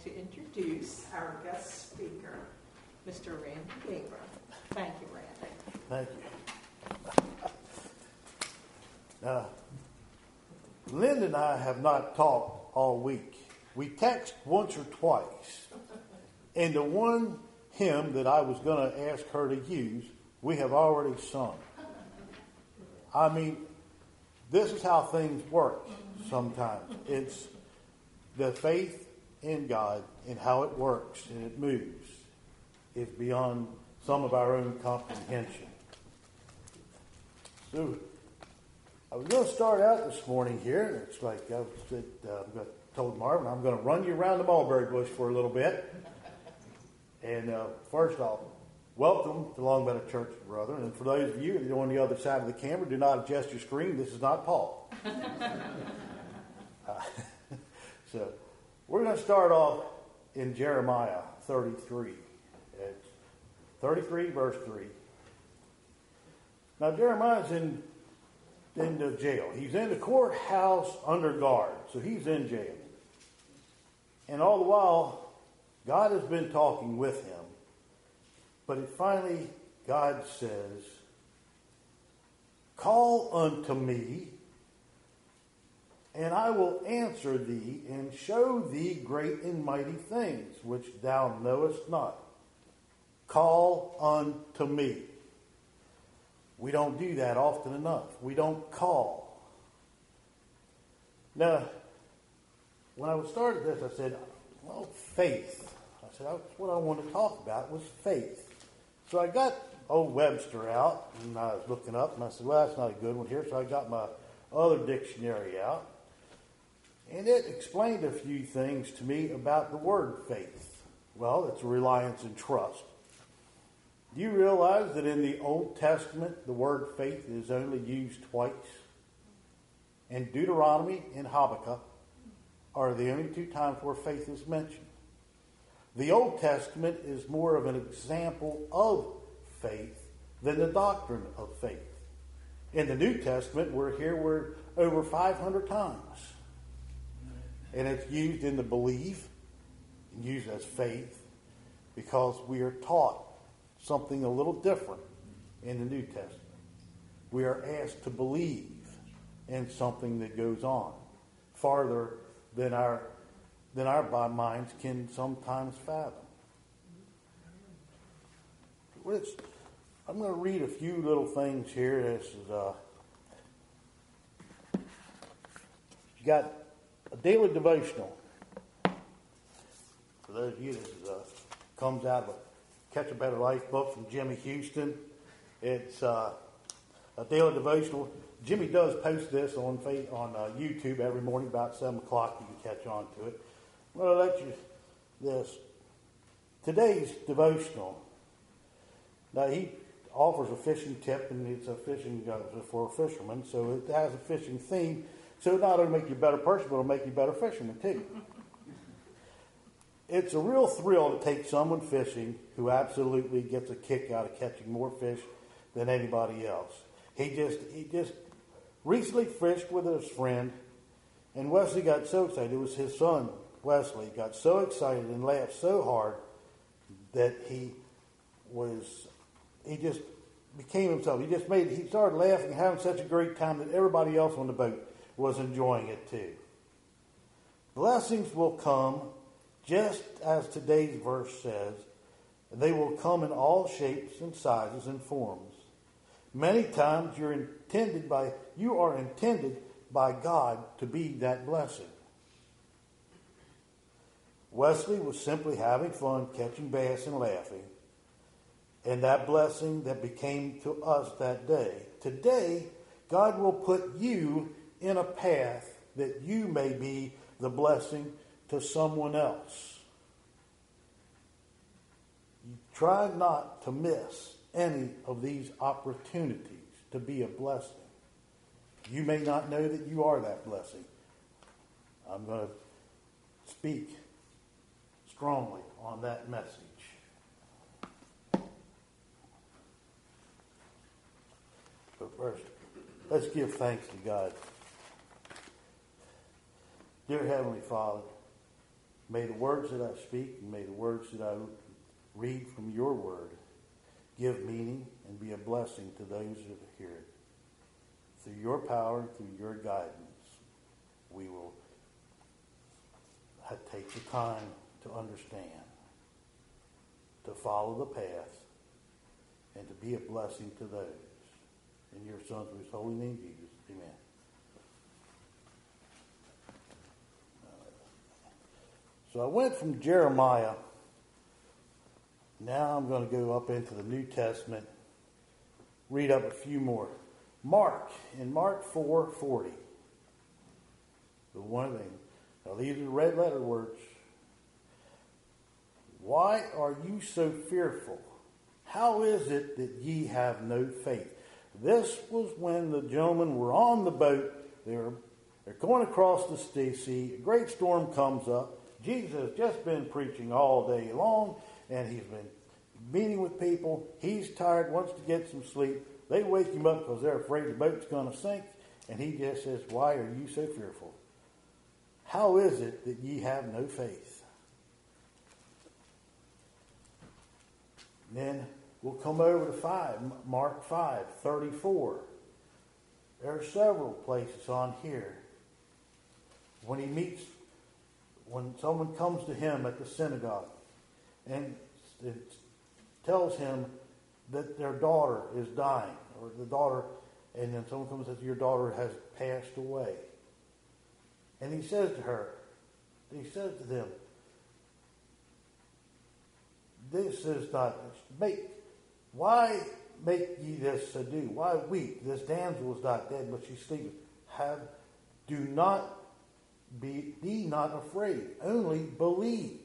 to introduce our guest speaker, Mr. Randy Gaber. Thank you, Randy. Thank you. Lynn and I have not talked all week. We text once or twice. And the one hymn that I was going to ask her to use, we have already sung. I mean, this is how things work sometimes. It's the faith in God and how it works and it moves is beyond some of our own comprehension. So, I was going to start out this morning here, and it's like I told Marvin, I'm going to run you around the mulberry bush for a little bit. And first off, welcome to Long Meadow Church, brethren. And for those of you that are on the other side of the camera, do not adjust your screen. This is not Paul. So, we're going to start off in Jeremiah 33. It's 33, verse 3. Now, Jeremiah's in the jail. He's in the courthouse under guard. So he's in jail. And all the while, God has been talking with him. But finally, God says, "Call unto me, and I will answer thee, and show thee great and mighty things, which thou knowest not. Call unto me." We don't do that often enough. We don't call. Now, when I started this, I said, well, faith. I said, that's what I want to talk about was faith. So I got old Webster out, and I was looking up, and I said, well, that's not a good one here. So I got my other dictionary out, and it explained a few things to me about the word faith. Well, it's reliance and trust. Do you realize that in the Old Testament, the word faith is only used twice? And Deuteronomy and Habakkuk are the only two times where faith is mentioned. The Old Testament is more of an example of faith than the doctrine of faith. In the New Testament, we're over 500 times. And it's used in the belief, and used as faith, because we are taught something a little different in the New Testament. We are asked to believe in something that goes on farther than our minds can sometimes fathom. I'm going to read a few little things here. This is you got a daily devotional. For those of you, this comes out of a Catch a Better Life book from Jimmy Houston. It's a daily devotional. Jimmy does post this on YouTube every morning about 7 o'clock. You can catch on to it. I'm going to let you this. Today's devotional. Now, he offers a fishing tip, and it's a fishing for a fisherman, so it has a fishing theme. So it not only make you a better person, but it'll make you a better fisherman, too. It's a real thrill to take someone fishing who absolutely gets a kick out of catching more fish than anybody else. He just recently fished with his friend, and Wesley got so excited. It was his son, Wesley, got so excited and laughed so hard that he just became himself. He started laughing and having such a great time that everybody else on the boat was enjoying it too. Blessings will come just as today's verse says, they will come in all shapes and sizes and forms. Many times you are intended by God to be that blessing. Wesley was simply having fun, catching bass and laughing. And that blessing that became to us that day. Today, God will put you in a path that you may be the blessing to someone else. You try not to miss any of these opportunities to be a blessing. You may not know that you are that blessing. I'm going to speak strongly on that message. But first, let's give thanks to God. Dear Heavenly Father, May the words that I speak and may the words that I read from your word give meaning and be a blessing to those that hear it. Through your power, through your guidance, we will take the time to understand, to follow the path, and to be a blessing to those. In your Son's most holy name, Jesus. Amen. So I went from Jeremiah. Now I'm going to go up into the New Testament, read up a few more. Mark, in Mark 4:40. The one thing. Now these are red letter words. Why are you so fearful? How is it that ye have no faith? This was when the gentlemen were on the boat. They're going across the sea. A great storm comes up. Jesus has just been preaching all day long, and he's been meeting with people. He's tired, wants to get some sleep. They wake him up because they're afraid the boat's going to sink, and he just says, why are you so fearful? How is it that ye have no faith? And then we'll come over to Mark 5:34. There are several places on here. When someone comes to him at the synagogue and it tells him that their daughter is dying, and then someone comes and says, your daughter has passed away. And he says to them, this is not, why make ye this ado? Why weep? This damsel is not dead, but she's sleeping. Be not afraid, only believe.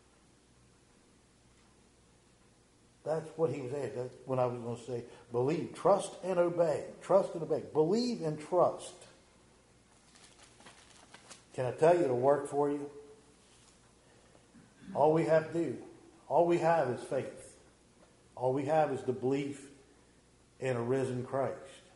That's what he was at. That's when I was going to say, believe, trust and obey. Trust and obey. Believe and trust. Can I tell you it'll work for you? All we have is faith. All we have is the belief in a risen Christ.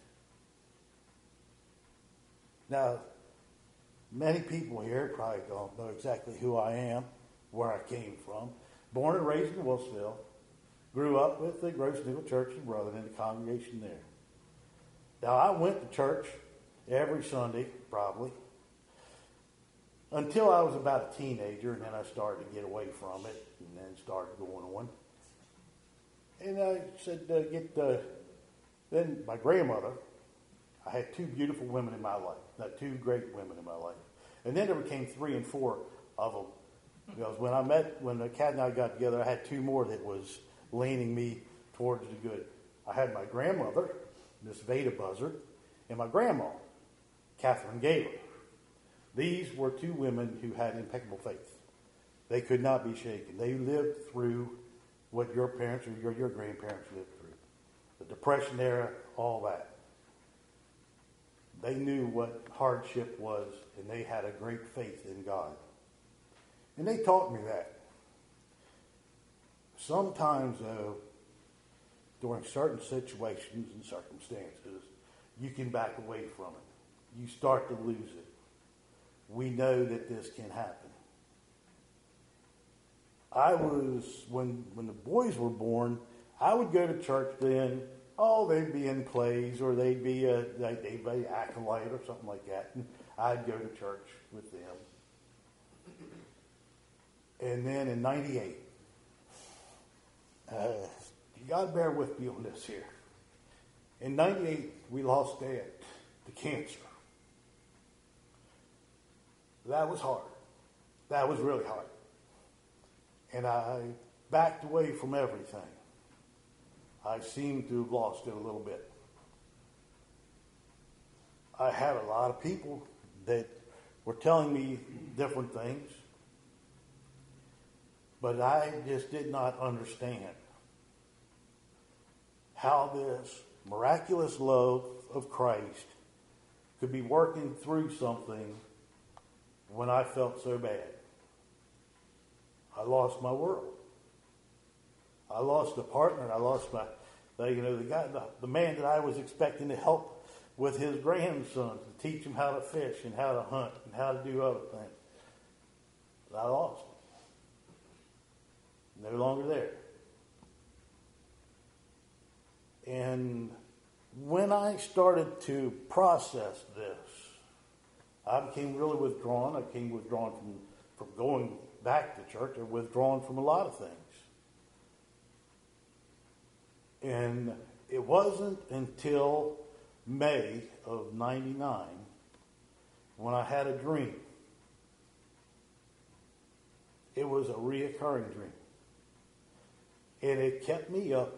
Now, many people here probably don't know exactly who I am, where I came from. Born and raised in Wilsonville. Grew up with the Gross Nickel Church in Brotherton, the congregation there. Now, I went to church every Sunday, probably, until I was about a teenager, and then I started to get away from it, and then started going on. And I said, then my grandmother, I had two beautiful women in my life, not two great women in my life. And then there became 3 and 4 of them. Because when the cat and I got together, I had 2 more that was leaning me towards the good. I had my grandmother, Miss Veda Buzzard, and my grandma, Catherine Gaylor. These were 2 women who had impeccable faith. They could not be shaken. They lived through what your parents or your grandparents lived through. The Depression era, all that. They knew what hardship was, and they had a great faith in God. And they taught me that. Sometimes, though, during certain situations and circumstances, you can back away from it. You start to lose it. We know that this can happen. When the boys were born, I would go to church then. They'd be in plays, or they'd be acolyte or something like that. And I'd go to church with them. And then in 98, you got to bear with me on this here. In 98, we lost Dad to cancer. That was hard. That was really hard. And I backed away from everything. I seemed to have lost it a little bit. I had a lot of people that were telling me different things, but I just did not understand how this miraculous love of Christ could be working through something when I felt so bad. I lost my world. I lost a partner. I lost the man that I was expecting to help with his grandson, to teach him how to fish and how to hunt and how to do other things. I lost him. no longer there. And when I started to process this, I became really withdrawn. I became withdrawn from going back to church. I withdrawn from a lot of things. And it wasn't until May of '99 when I had a dream. It was a reoccurring dream. And it kept me up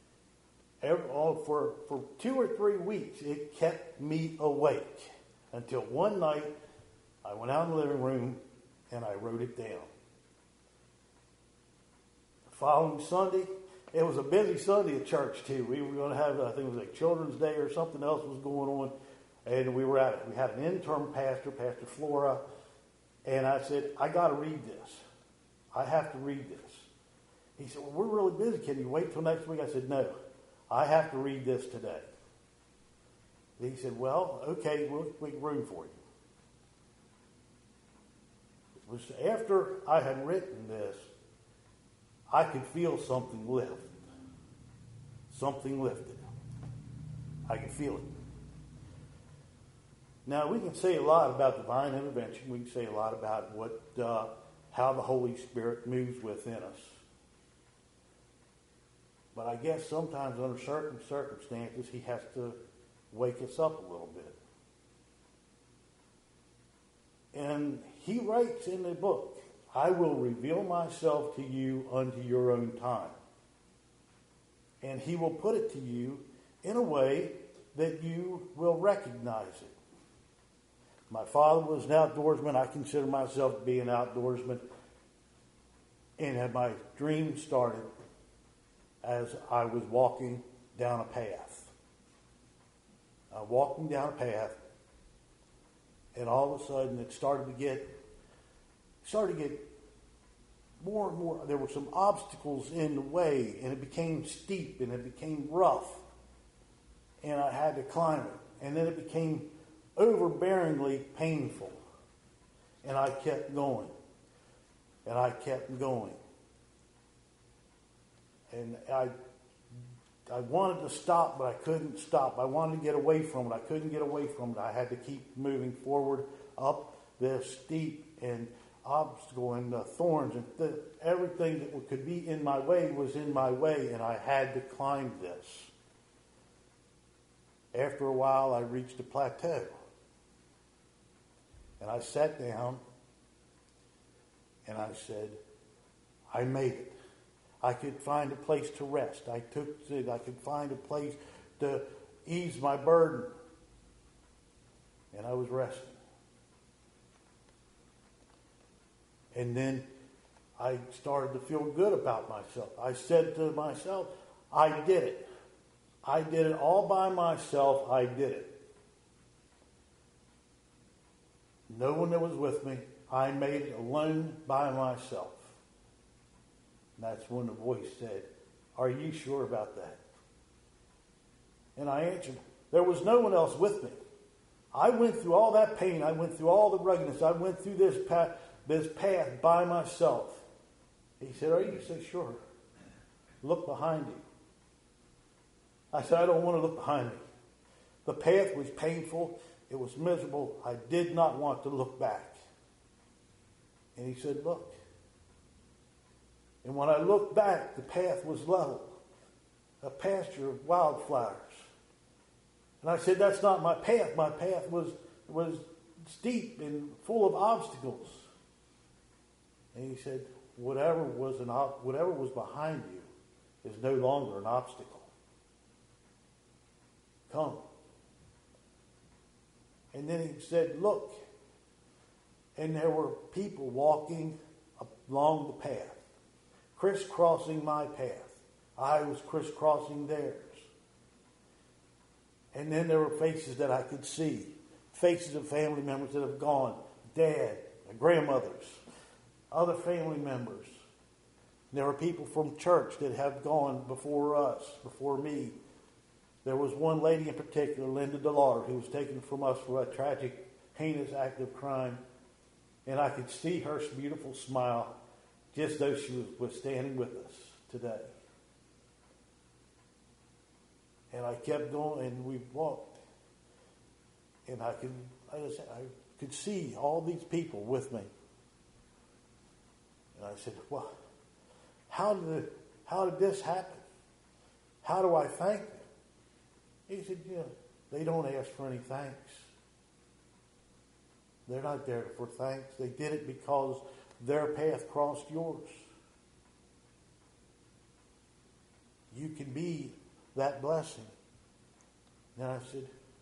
for 2 or 3 weeks. It kept me awake until one night I went out in the living room and I wrote it down. The following Sunday, it was a busy Sunday at church too. We were going to have, I think it was like Children's Day or something else was going on. And we were at it. We had an interim pastor, Pastor Flora. And I said, I got to read this. I have to read this. He said, well, we're really busy. Can you wait till next week? I said, no. I have to read this today. He said, well, okay, we'll make room for you. It was after I had written this, I could feel something lift. Something lifted. I could feel it. Now, we can say a lot about divine intervention. We can say a lot about how the Holy Spirit moves within us. But I guess sometimes under certain circumstances, he has to wake us up a little bit. And he writes in the book, I will reveal myself to you unto your own time. And he will put it to you in a way that you will recognize it. My father was an outdoorsman. I consider myself to be an outdoorsman. And my dream started as I was walking down a path. Walking down a path, and all of a sudden it started to get more and more. There were some obstacles in the way, and it became steep, and it became rough, and I had to climb it. And then it became overbearingly painful, and I kept going, and I kept going. And I wanted to stop, but I couldn't stop. I wanted to get away from it. I couldn't get away from it. I had to keep moving forward up this steep and obstacle and thorns and everything that could be in my way was in my way, and I had to climb this. After a while, I reached a plateau, and I sat down, and I said, I made it. I could find a place to rest. I could find a place to ease my burden. And I was resting. And then I started to feel good about myself. I said to myself, I did it. I did it all by myself. I did it. No one that was with me. I made it alone by myself. And that's when the voice said, are you sure about that? And I answered, there was no one else with me. I went through all that pain. I went through all the ruggedness. I went through this path by myself. He said, are you so sure? Look behind you. I said, I don't want to look behind me. The path was painful. It was miserable. I did not want to look back. And he said, look. And when I looked back, the path was level, a pasture of wildflowers. And I said, that's not my path. My path was steep and full of obstacles. And he said, whatever was behind you is no longer an obstacle. Come. And then he said, look. And there were people walking along the path, crisscrossing my path. I was crisscrossing theirs. And then there were faces that I could see, faces of family members that have gone, dad, grandmothers, other family members. There were people from church that have gone before us, before me. There was one lady in particular, Linda Dillard, who was taken from us for a tragic, heinous act of crime. And I could see her beautiful smile just though she was standing with us today. And I kept going, and we walked. And I could see all these people with me. And I said, well, how did this happen? How do I thank them? He said, they don't ask for any thanks. They're not there for thanks. They did it because their path crossed yours. You can be that blessing. And I said,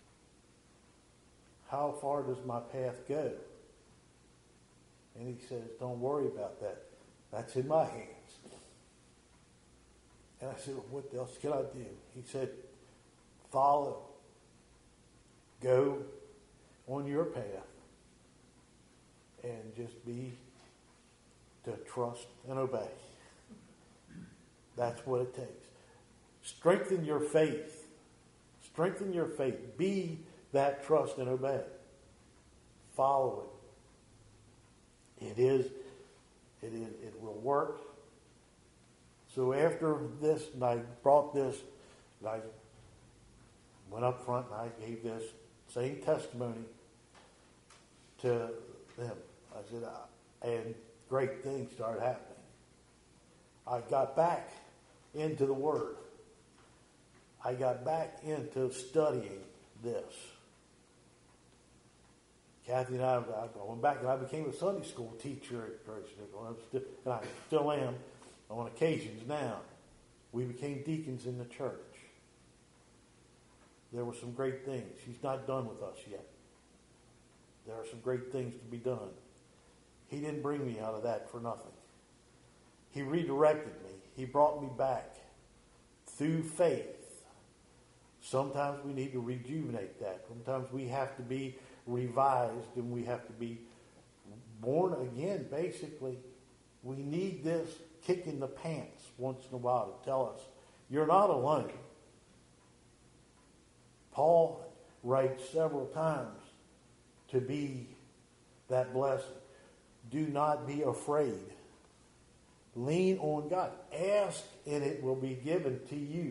how far does my path go? And he says, don't worry about that. That's in my hands. And I said, well, what else can I do? He said, follow. Go on your path. And just be to trust and obey. That's what it takes. Strengthen your faith. Strengthen your faith. Be that trust and obey. Follow it. It will work. So after this, and I brought this, and I went up front and I gave this same testimony to them. I said, and great things started happening. I got back into the Word. I got back into studying this. Kathy and I went back and I became a Sunday school teacher at Grace Nickel, and I still am on occasions now. We became deacons in the church. There were some great things. He's not done with us yet. There are some great things to be done. He didn't bring me out of that for nothing. He redirected me. He brought me back through faith. Sometimes we need to rejuvenate that. Sometimes we have to be revised and we have to be born again, basically. We need this kick in the pants once in a while to tell us, you're not alone. Paul writes several times to be that blessing. Do not be afraid. Lean on God. Ask and it will be given to you.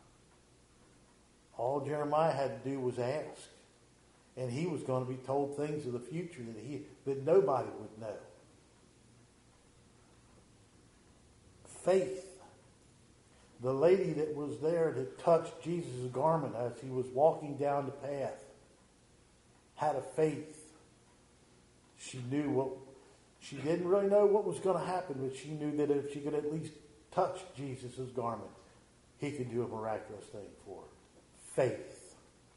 All Jeremiah had to do was ask. And he was going to be told things of the future that nobody would know. Faith. The lady that was there that touched Jesus' garment as he was walking down the path had a faith. She didn't really know what was going to happen, but she knew that if she could at least touch Jesus' garment, he could do a miraculous thing for her. Faith.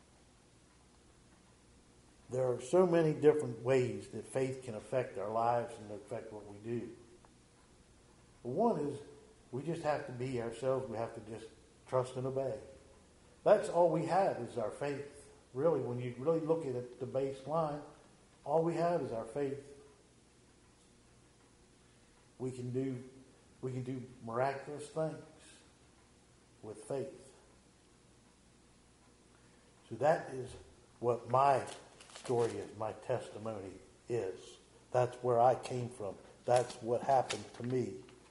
There are so many different ways that faith can affect our lives and affect what we do. One is we just have to be ourselves. We have to just trust and obey. That's all we have is our faith. Really, when you really look at it, the baseline, all we have is our faith. We can do miraculous things with faith. So that is what my story is, my testimony is. That's where I came from. That's what happened to me.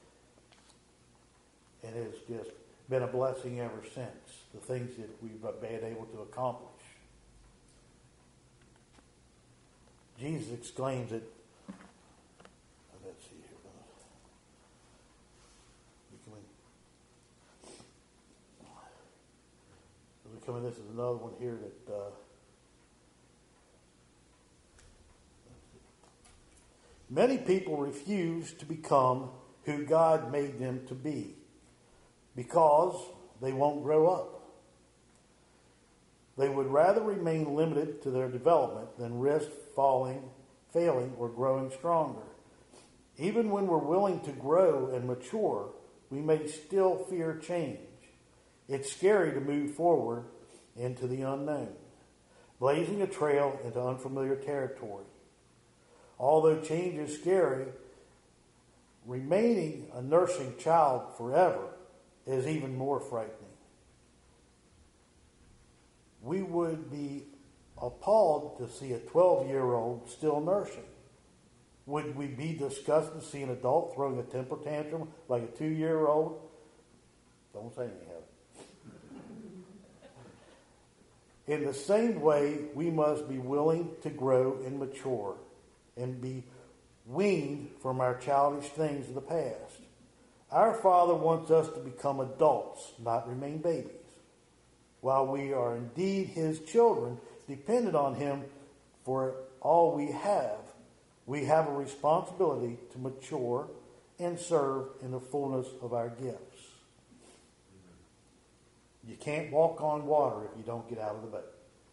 And it's just been a blessing ever since, the things that we've been able to accomplish. Jesus exclaims it. Let's see here. This is another one here that many people refuse to become who God made them to be because they won't grow up. They would rather remain limited to their development than risk failing, or growing stronger. Even when we're willing to grow and mature, we may still fear change. It's scary to move forward into the unknown, blazing a trail into unfamiliar territory. Although change is scary, remaining a nursing child forever is even more frightening. We would be appalled to see a 12-year-old still nursing. Would we be disgusted to see an adult throwing a temper tantrum like a 2-year-old? Don't say anything, Heather. In the same way, we must be willing to grow and mature and be weaned from our childish things of the past. Our Father wants us to become adults, not remain babies. While we are indeed His children, dependent on Him for all we have a responsibility to mature and serve in the fullness of our gifts. You can't walk on water if you don't get out of the boat.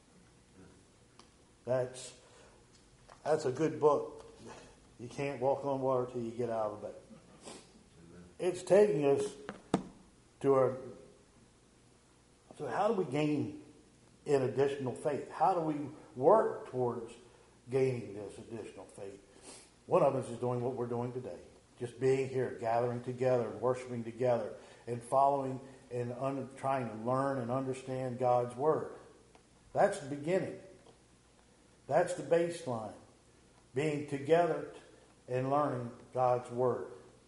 That's a good book. You can't walk on water till you get out of the boat. It's taking us to so how do we gain an additional faith? How do we work towards gaining this additional faith? One of us is doing what we're doing today. Just being here, gathering together, worshiping together, and following and trying to learn and understand God's Word. That's the beginning. That's the baseline. Being together and learning God's Word.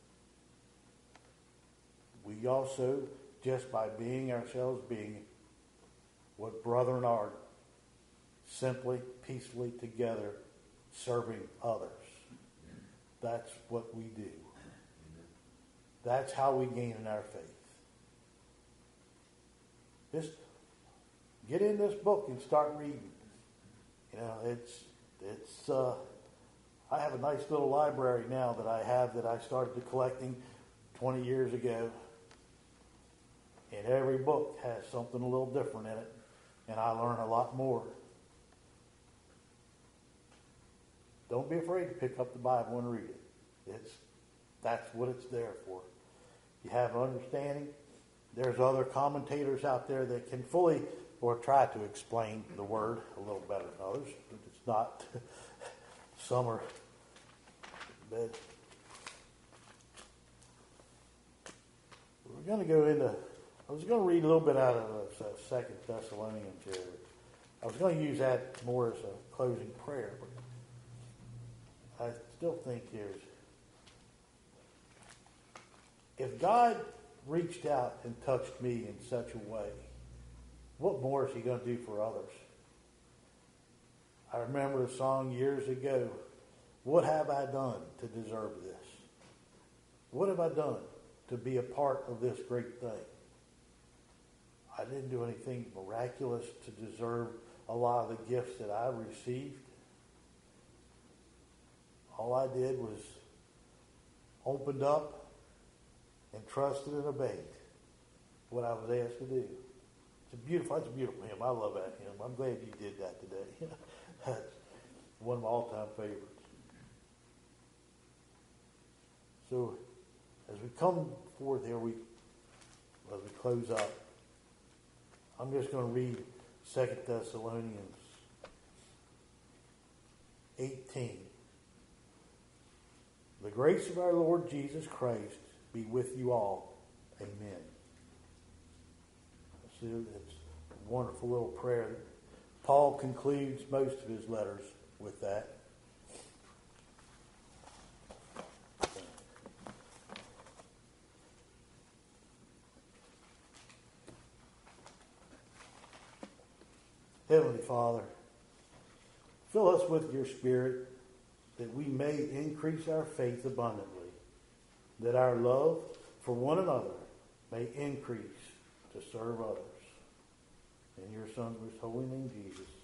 We also, just by being ourselves, being what brethren are, simply, peacefully together, serving others. That's what we do. That's how we gain in our faith. Just get in this book and start reading. You know, it's I have a nice little library now that I started collecting 20 years ago. And every book has something a little different in it. And I learn a lot more. Don't be afraid to pick up the Bible and read it. That's what it's there for. You have understanding. There's other commentators out there that can fully or try to explain the Word a little better than others. It's not, some are, but we're going to go into, I was going to read a little bit out of 2 Thessalonians here. I was going to use that more as a closing prayer, but I still think if God reached out and touched me in such a way, what more is He going to do for others? I remember a song years ago, what have I done to deserve this? What have I done to be a part of this great thing? I didn't do anything miraculous to deserve a lot of the gifts that I received. All I did was opened up and trusted and obeyed what I was asked to do. That's a beautiful hymn. I love that hymn. I'm glad you did that today. That's one of my all-time favorites. So, as we come forth here, as we close up, I'm just going to read 2 Thessalonians 18. The grace of our Lord Jesus Christ be with you all. Amen. So it's a wonderful little prayer. Paul concludes most of his letters with that. Heavenly Father, fill us with your Spirit that we may increase our faith abundantly, that our love for one another may increase to serve others. In your Son's most holy name, Jesus.